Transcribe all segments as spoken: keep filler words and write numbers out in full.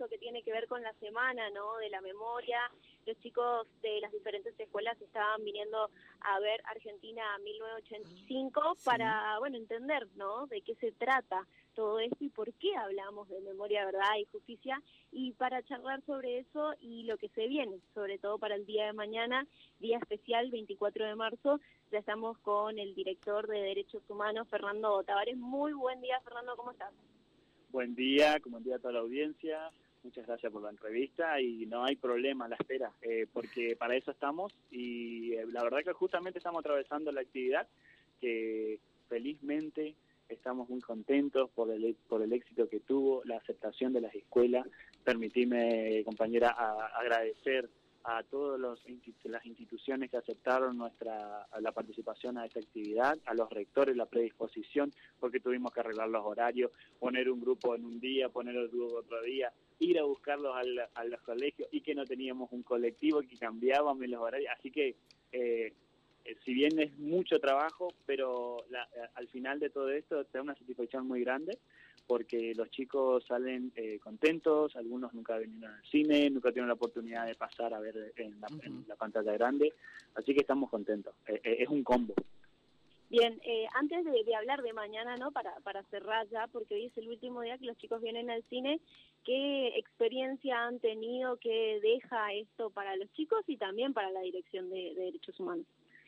esto que tiene que ver con la semana, ¿no?, de la memoria. Los chicos de las diferentes escuelas estaban viniendo a ver Argentina mil novecientos ochenta y cinco sí. para, bueno, entender, ¿no?, de qué se trata todo esto y por qué hablamos de memoria, verdad y justicia, y para charlar sobre eso y lo que se viene, sobre todo para el día de mañana, día especial, veinticuatro de marzo, ya estamos con el director de Derechos Humanos, Fernando Tavares. Muy buen día, Fernando, ¿cómo estás? Buen día, buen día a toda la audiencia, muchas gracias por la entrevista y no hay problema a la espera, eh, porque para eso estamos y eh, la verdad que justamente estamos atravesando la actividad que felizmente estamos muy contentos por el, por el éxito que tuvo, la aceptación de las escuelas. Permitime, compañera, a, agradecer a todas las instituciones que aceptaron nuestra la participación a esta actividad, a los rectores la predisposición, porque tuvimos que arreglar los horarios, poner un grupo en un día, poner el grupo otro día, ir a buscarlos al, a los colegios y que no teníamos un colectivo que cambiábamos en los horarios, así que eh, si bien es mucho trabajo, pero la, al final de todo esto te da una satisfacción muy grande, porque los chicos salen eh, contentos, algunos nunca vinieron al cine, nunca tienen la oportunidad de pasar a ver en la, uh-huh. en la pantalla grande, así que estamos contentos, eh, eh, es un combo. Bien, eh, antes de, de hablar de mañana, ¿no?, para, para cerrar ya, porque hoy es el último día que los chicos vienen al cine, ¿qué experiencia han tenido, qué deja esto para los chicos y también para la Dirección de, de Derechos Humanos?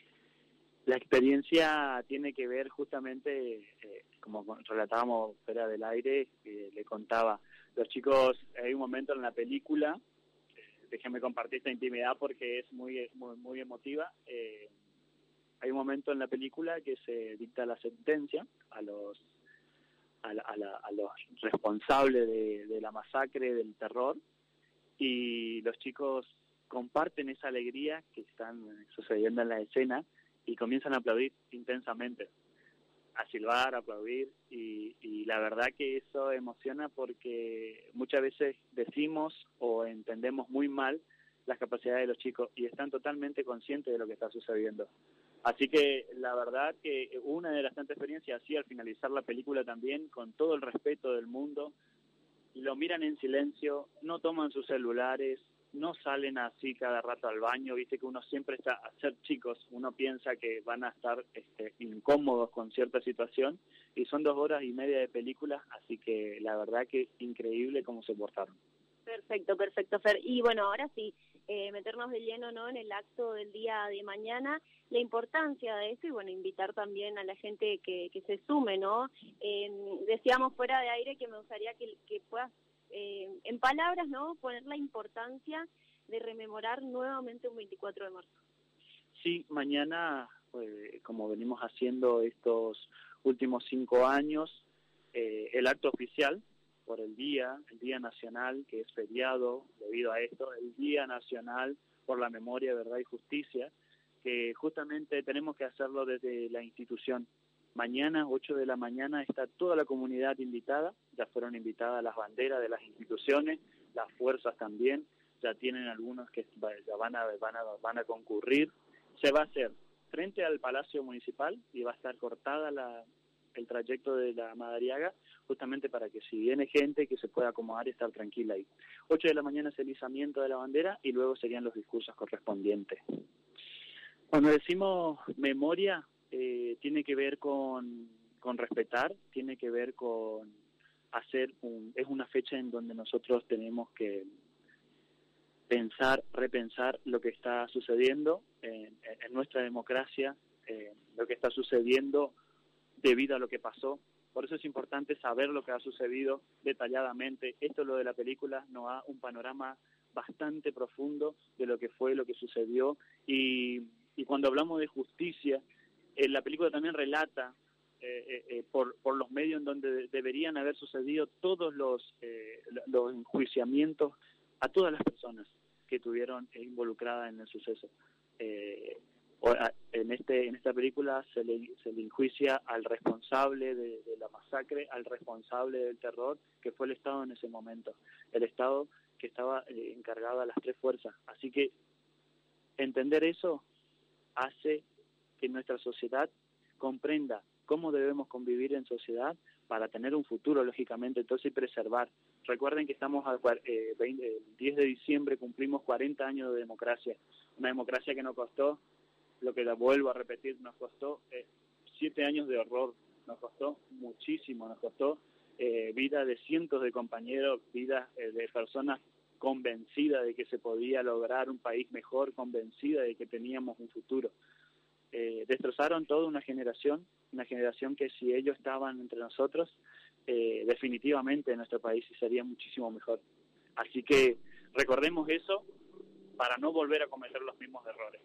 La experiencia tiene que ver justamente, eh, como relatábamos fuera del aire, eh, le contaba, los chicos, hay un momento en la película, eh, déjenme compartir esta intimidad porque es muy muy, muy emotiva, eh, hay un momento en la película que se dicta la sentencia a los a, la, a, la, a los responsables de, de la masacre, del terror, y los chicos comparten esa alegría que están sucediendo en la escena, y comienzan a aplaudir intensamente, a silbar, a aplaudir, y, y la verdad que eso emociona porque muchas veces decimos o entendemos muy mal las capacidades de los chicos y están totalmente conscientes de lo que está sucediendo. Así que la verdad que una de las tantas experiencias, así al finalizar la película también, con todo el respeto del mundo, lo miran en silencio, no toman sus celulares, no salen así cada rato al baño, viste que uno siempre está, a ser chicos, uno piensa que van a estar este, incómodos con cierta situación, y son dos horas y media de película, así que la verdad que increíble cómo se portaron. Perfecto, perfecto, Fer. Y bueno, ahora sí, eh, meternos de lleno, ¿no?, en el acto del día de mañana, la importancia de esto y bueno, invitar también a la gente que, que se sume, ¿no? Eh, decíamos fuera de aire que me gustaría que, que puedas Eh, en palabras, ¿no?, poner la importancia de rememorar nuevamente un veinticuatro de marzo. Sí, mañana, pues, como venimos haciendo estos últimos cinco años, eh, el acto oficial por el día, el Día Nacional, que es feriado debido a esto, el Día Nacional por la Memoria, Verdad y Justicia, que justamente tenemos que hacerlo desde la institución. Mañana, ocho de la mañana, está toda la comunidad invitada, ya fueron invitadas las banderas de las instituciones, las fuerzas también, ya tienen algunos que ya van a, van a, van a concurrir. Se va a hacer frente al Palacio Municipal y va a estar cortada la, el trayecto de la Madariaga, justamente para que si viene gente que se pueda acomodar y estar tranquila ahí. ocho de la mañana es el izamiento de la bandera y luego serían los discursos correspondientes. Cuando decimos memoria, Eh, tiene que ver con, con respetar, tiene que ver con hacer un, es una fecha en donde nosotros tenemos que pensar, repensar lo que está sucediendo en, en nuestra democracia, eh, lo que está sucediendo debido a lo que pasó. Por eso es importante saber lo que ha sucedido detalladamente. Esto, lo de la película, nos da un panorama bastante profundo de lo que fue, lo que sucedió, y, y cuando hablamos de justicia, Eh, la película también relata eh, eh, por, por los medios en donde de, deberían haber sucedido todos los, eh, los enjuiciamientos a todas las personas que estuvieron eh, involucradas en el suceso. Eh, en, este, en esta película se le, se le enjuicia al responsable de, de la masacre, al responsable del terror, que fue el Estado en ese momento. El Estado que estaba eh, encargado a las tres fuerzas. Así que entender eso hace que nuestra sociedad comprenda cómo debemos convivir en sociedad para tener un futuro, lógicamente, entonces, y preservar Recuerden que estamos al eh, veinte, el diez de diciembre, cumplimos cuarenta años de democracia, una democracia que nos costó, lo que la vuelvo a repetir, nos costó eh, siete años de horror, nos costó muchísimo, nos costó eh, vida de cientos de compañeros, vidas eh, de personas convencidas de que se podía lograr un país mejor, convencidas de que teníamos un futuro. Eh, destrozaron toda una generación, una generación que si ellos estaban entre nosotros, eh, definitivamente nuestro país sería muchísimo mejor. Así que recordemos eso para no volver a cometer los mismos errores.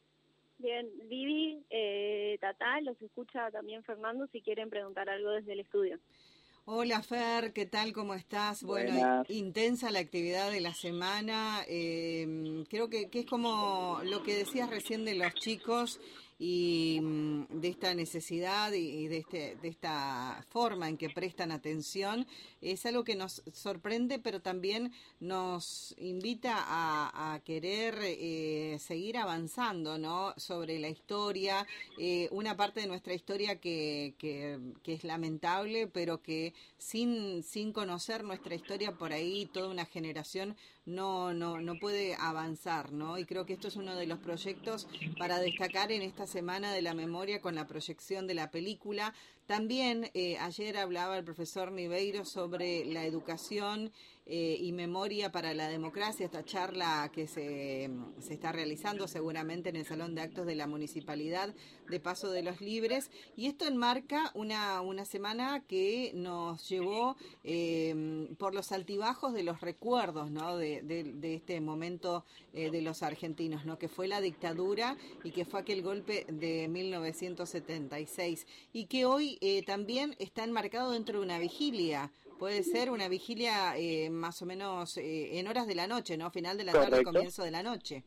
Bien, Vivi, eh, Tatá, los escucha también Fernando si quieren preguntar algo desde el estudio. Hola Fer, ¿qué tal? ¿Cómo estás? Buenas. Bueno, intensa la actividad de la semana. Eh, creo que, que es como lo que decías recién de los chicos y de esta necesidad y de, este, de esta forma en que prestan atención. Es algo que nos sorprende, pero también nos invita a, a querer eh, seguir avanzando, ¿no? Sobre la historia, eh, una parte de nuestra historia que, que, que es lamentable, pero que sin, sin conocer nuestra historia por ahí, toda una generación no, no, no puede avanzar, ¿no? Y creo que esto es uno de los proyectos para destacar en esta Semana de la Memoria con la proyección de la película. También eh, ayer hablaba el profesor Niveiro sobre la educación eh, y memoria para la democracia, esta charla que se, se está realizando seguramente en el Salón de Actos de la Municipalidad de Paso de los Libres, y esto enmarca una, una semana que nos llevó eh, por los altibajos de los recuerdos, ¿no? de, de, de este momento eh, de los argentinos, ¿no? Que fue la dictadura y que fue aquel golpe de mil novecientos setenta y seis, y que hoy eh, también está enmarcado dentro de una vigilia. Puede ser una vigilia eh, más o menos eh, en horas de la noche, ¿no? Final de la tarde, Correcto. comienzo de la noche.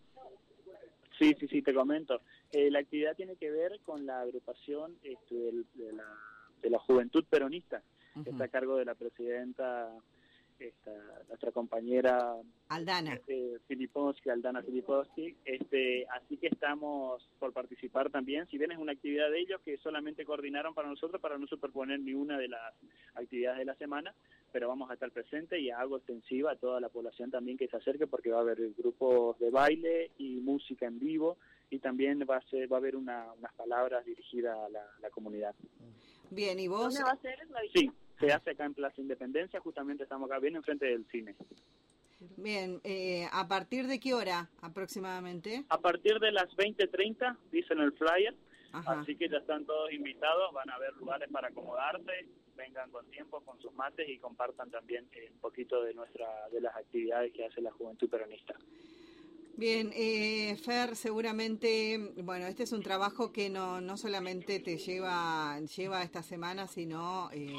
Sí, sí, sí, te comento. Eh, la actividad tiene que ver con la agrupación este, de, de, la, de la Juventud Peronista, uh-huh. que está a cargo de la presidenta, esta, nuestra compañera Aldana eh, Filipowski, Aldana Filipowski. Este, así que estamos por participar también, si bien es una actividad de ellos que solamente coordinaron para nosotros para no superponer ni una de las actividades de la semana, pero vamos a estar presentes y hago extensiva a toda la población también que se acerque, porque va a haber grupos de baile y música en vivo, y también va a ser, va a haber una, unas palabras dirigidas a la, la comunidad. Bien, ¿y vos? ¿Dónde va a ser la visita? Sí, se hace acá en Plaza Independencia, justamente estamos acá bien enfrente del cine. Bien, eh, ¿a partir de qué hora aproximadamente? A partir de las veinte treinta, dicen el flyer. Ajá. Así que ya están todos invitados, van a haber lugares para acomodarse, vengan con tiempo, con sus mates y compartan también eh, un poquito de nuestra de las actividades que hace la Juventud Peronista. Bien, eh, Fer, seguramente, bueno, este es un trabajo que no, no solamente te lleva, lleva esta semana, sino eh,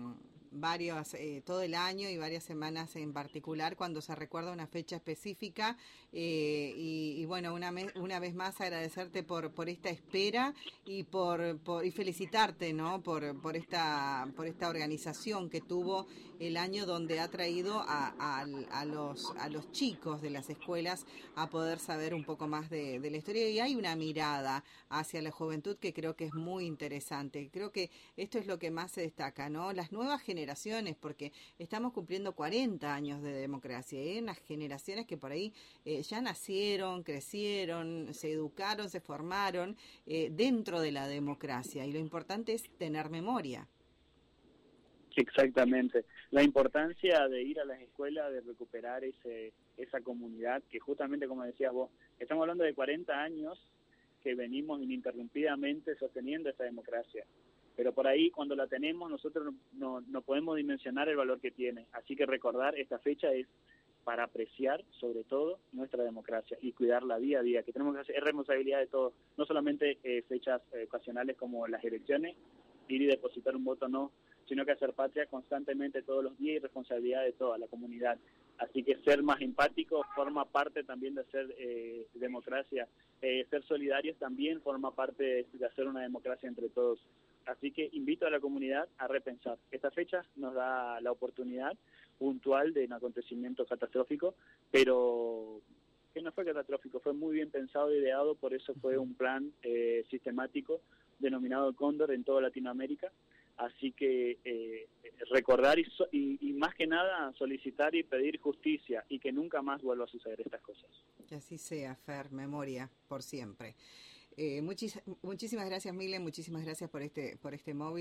varios, eh, todo el año y varias semanas en particular cuando se recuerda una fecha específica, eh, y, y bueno, una, me, una vez más agradecerte por, por esta espera y por, por y felicitarte, ¿no? por, por esta por esta organización que tuvo el año, donde ha traído a, a, a los a los chicos de las escuelas a poder saber un poco más de, de la historia, y hay una mirada hacia la juventud que creo que es muy interesante. Creo que esto es lo que más se destaca, ¿no? Las nuevas generaciones, porque estamos cumpliendo cuarenta años de democracia, y hay unas generaciones que por ahí eh, ya nacieron, crecieron, se educaron, se formaron eh, dentro de la democracia, y lo importante es tener memoria. Exactamente. La importancia de ir a las escuelas, de recuperar ese esa comunidad que justamente, como decías vos, estamos hablando de cuarenta años que venimos ininterrumpidamente sosteniendo esta democracia. Pero por ahí, cuando la tenemos, nosotros no, no, no podemos dimensionar el valor que tiene. Así que recordar esta fecha es para apreciar, sobre todo, nuestra democracia y cuidarla día a día, que tenemos que hacer, es responsabilidad de todos, no solamente eh, fechas eh, ocasionales como las elecciones, ir y depositar un voto no, sino que hacer patria constantemente todos los días y responsabilidad de toda la comunidad. Así que ser más empático forma parte también de hacer eh, democracia. Eh, ser solidarios también forma parte de, de hacer una democracia entre todos. Así que invito a la comunidad a repensar. Esta fecha nos da la oportunidad puntual de un acontecimiento catastrófico, pero que no fue catastrófico, fue muy bien pensado e ideado, por eso fue un plan eh, sistemático denominado Cóndor en toda Latinoamérica, Así que eh, recordar y, so, y, y más que nada solicitar y pedir justicia y que nunca más vuelva a suceder estas cosas. Que así sea, Fer, memoria por siempre. Eh, muchis, muchísimas gracias, Milen, muchísimas gracias por este, por este móvil.